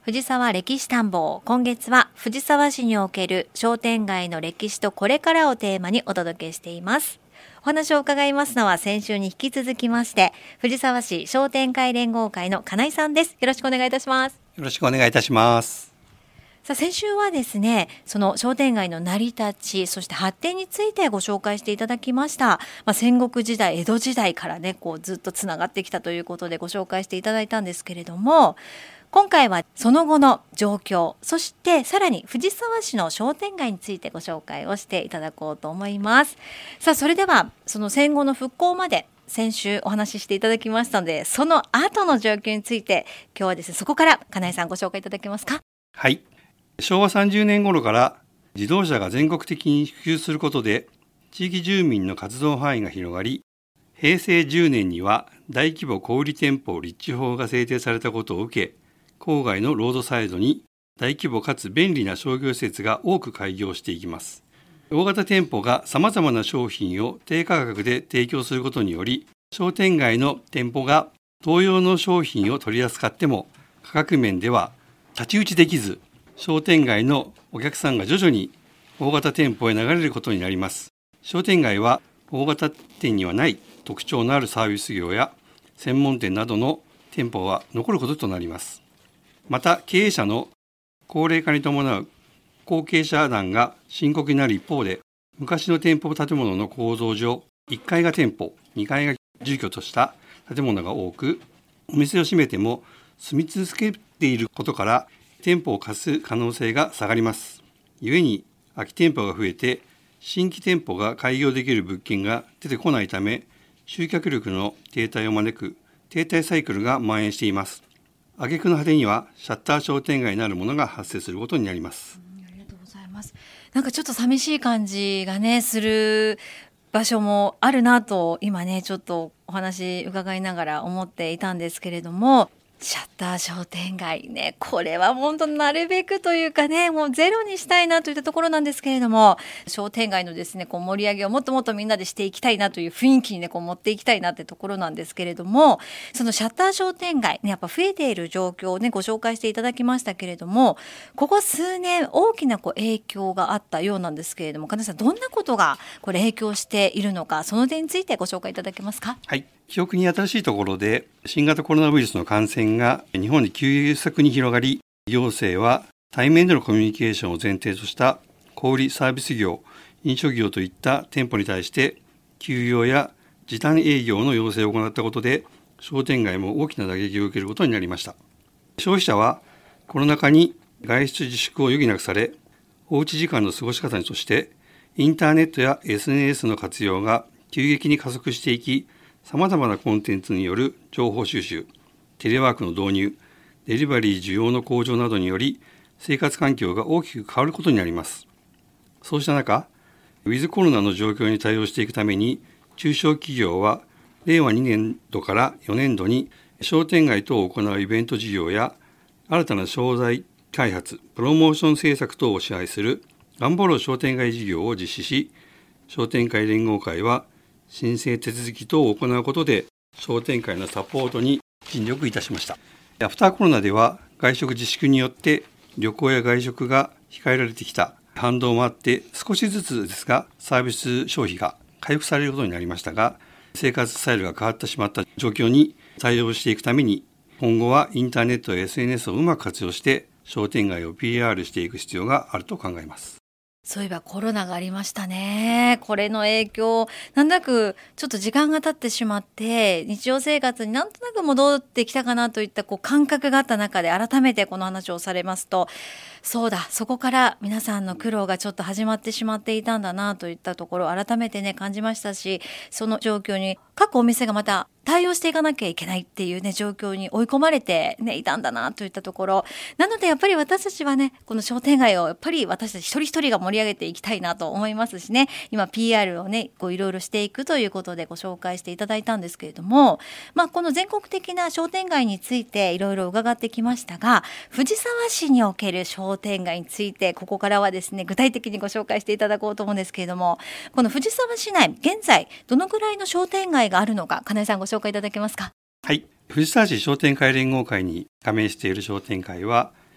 藤沢歴史探訪。今月は藤沢市における商店街の歴史とこれからをテーマにお届けしています。お話を伺いますのは先週に引き続きまして藤沢市商店会連合会の金井さんです。よろしくお願いいたします。 よろしくお願いいたします。 さあ先週はですね、その商店街の成り立ち、そして発展についてご紹介していただきました。戦国時代、江戸時代からね、ずっとつながってきたということでご紹介していただいたんですけれども、今回はその後の状況、そしてさらに藤沢市の商店街についてご紹介をしていただこうと思います。さあそれではその戦後の復興まで先週お話ししていただきましたので、その後の状況について今日はですね、そこから金井さんご紹介いただけますか。 はい。昭和30年頃から自動車が全国的に普及することで地域住民の活動範囲が広がり、平成10年には大規模小売店舗立地法が制定されたことを受け、郊外のロードサイドに大規模かつ便利な商業施設が多く開業していきます。大型店舗がさまざまな商品を低価格で提供することにより、商店街の店舗が同様の商品を取り扱っても価格面では太刀打ちできず、商店街のお客さんが徐々に大型店舗へ流れることになります。商店街は大型店にはない特徴のあるサービス業や専門店などの店舗が残ることとなります。また経営者の高齢化に伴う後継者難が深刻になる一方で、昔の店舗建物の構造上、1階が店舗、2階が住居とした建物が多く、お店を閉めても住み続けていることから店舗を貸す可能性が下がります。故に空き店舗が増えて新規店舗が開業できる物件が出てこないため、集客力の停滞を招く停滞サイクルが蔓延しています。挙句の果てにはシャッター商店街なるものが発生することになります。 ありがとうございます。なんかちょっと寂しい感じがねする場所もあるなと今ねちょっとお話伺いながら思っていたんですけれども、シャッター商店街ね、これは本当なるべくというかね、もうゼロにしたいなといったところなんですけれども、商店街のですね盛り上げをもっともっとみんなでしていきたいなという雰囲気にね持っていきたいなってところなんですけれども、そのシャッター商店街ね、やっぱ増えている状況をねご紹介していただきましたけれども、ここ数年大きな影響があったようなんですけれども、金井さんどんなことが影響しているのか、その点についてご紹介いただけますか。 はい。記憶に新しいところで新型コロナウイルスの感染が日本で急速に広がり、行政は対面でのコミュニケーションを前提とした小売サービス業、飲食業といった店舗に対して休業や時短営業の要請を行ったことで、商店街も大きな打撃を受けることになりました。消費者はコロナ禍に外出自粛を余儀なくされ、おうち時間の過ごし方としてインターネットや SNS の活用が急激に加速していき、さまざまなコンテンツによる情報収集、テレワークの導入、デリバリー需要の向上などにより生活環境が大きく変わることになります。そうした中、ウィズコロナの状況に対応していくために、中小企業は令和2年度から4年度に商店街等を行うイベント事業や新たな商材開発、プロモーション政策等を支配するがんぼろ商店街事業を実施し、商店会連合会は申請手続き等を行うことで商店会のサポートに尽力いたしました。アフターコロナでは外食自粛によって旅行や外食が控えられてきた反動もあって、少しずつですがサービス消費が回復されることになりましたが、生活スタイルが変わってしまった状況に対応していくために、今後はインターネットや SNS をうまく活用して商店街を PR していく必要があると考えます。 そういえばコロナがありましたね。これの影響、なんとなくちょっと時間が経ってしまって日常生活になんとなく戻ってきたかなといった感覚があった中で、改めてこの話をされますと、そうだ、そこから皆さんの苦労がちょっと始まってしまっていたんだなといったところを改めてね感じましたし、その状況に各お店がまた対応していかなきゃいけないっていうね状況に追い込まれてねいたんだなといったところなので、やっぱり私たちはねこの商店街をやっぱり私たち一人一人が盛り上げていきたいなと思いますしね、今 PR をねいろいろしていくということでご紹介していただいたんですけれども、この全国的な商店街についていろいろ伺ってきましたが、藤沢市における商店街についてここからはですね具体的にご紹介していただこうと思うんですけれども、この藤沢市内現在どのぐらいの商店街があるのか、金井さんご紹介いただけますか。 はい。藤沢市商店会連合会に加盟している商店会は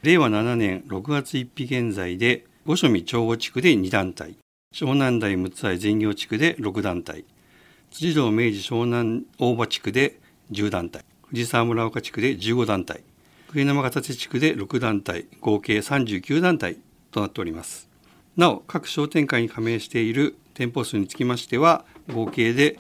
令和7年6月1日現在で五所見長後地区で2団体、湘南台陸奥愛全業地区で6団体、辻堂明治湘南大場地区で10団体、藤沢村岡地区で15団体、上沼片瀬地区で6団体、合計39団体となっております。なお、各商店会に加盟している店舗数につきましては、合計で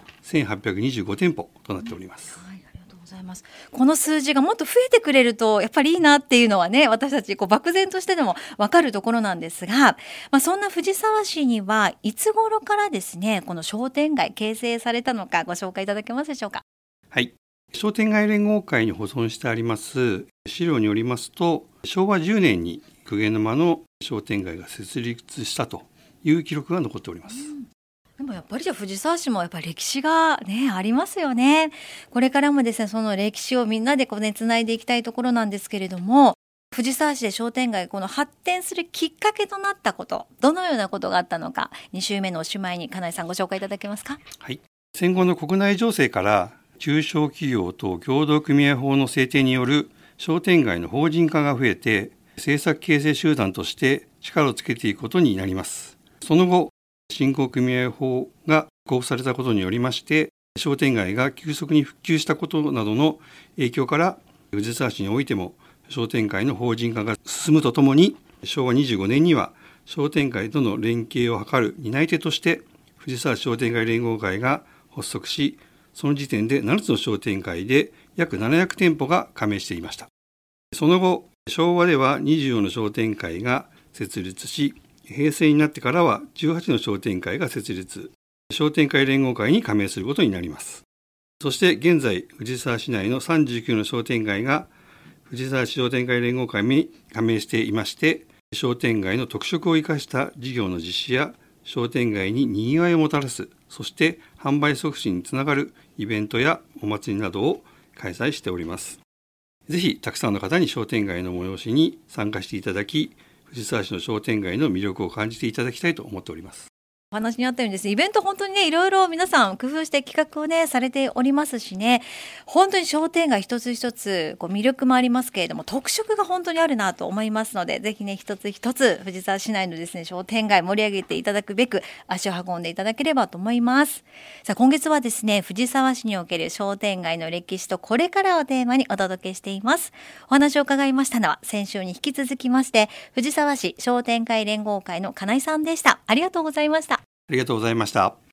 1825店舗となっております。 はい、ありがとうございます。この数字がもっと増えてくれるとやっぱりいいなっていうのはね、私たち漠然としてでも分かるところなんですが、そんな藤沢市にはいつ頃からですね、この商店街形成されたのかご紹介いただけますでしょうか。 はい、商店街連合会に保存してあります資料によりますと、昭和10年に鵠沼の商店街が設立したという記録が残っております。 でもやっぱりじゃあ藤沢市もやっぱり歴史がねありますよね。これからもですね、その歴史をみんなでつないでいきたいところなんですけれども、藤沢市で商店街発展するきっかけとなったこと、どのようなことがあったのか、2週目のおしまいに金井さんご紹介いただけますか。 はい、戦後の国内情勢から中小企業と協同組合法の制定による商店街の法人化が増えて、政策形成集団として力をつけていくことになります。その後、振興組合法が公布されたことによりまして、商店街が急速に復旧したことなどの影響から、藤沢市においても商店街の法人化が進むとともに、昭和25年には商店街との連携を図る担い手として藤沢市商店街連合会が発足し、その時点で7つの商店街で約700店舗が加盟していました。その後、昭和では24の商店会が設立し、平成になってからは18の商店会が設立、商店会連合会に加盟することになります。そして現在、藤沢市内の39の商店街が藤沢市商店会連合会に加盟していまして、商店街の特色を生かした事業の実施や商店街に賑わいをもたらす、そして販売促進につながるイベントやお祭りなどを開催しております。ぜひたくさんの方に商店街の催しに参加していただき、藤沢市の商店街の魅力を感じていただきたいと思っております。 お話にあったようにですね、イベント本当にね、いろいろ皆さん工夫して企画をねされておりますしね、本当に商店街一つ一つ魅力もありますけれども、特色が本当にあるなと思いますので、ぜひね一つ一つ藤沢市内のですね商店街盛り上げていただくべく足を運んでいただければと思います。さあ、今月はですね、藤沢市における商店街の歴史とこれからをテーマにお届けしています。お話を伺いましたのは、先週に引き続きまして藤沢市商店会連合会の金井さんでした。ありがとうございました。 ありがとうございました。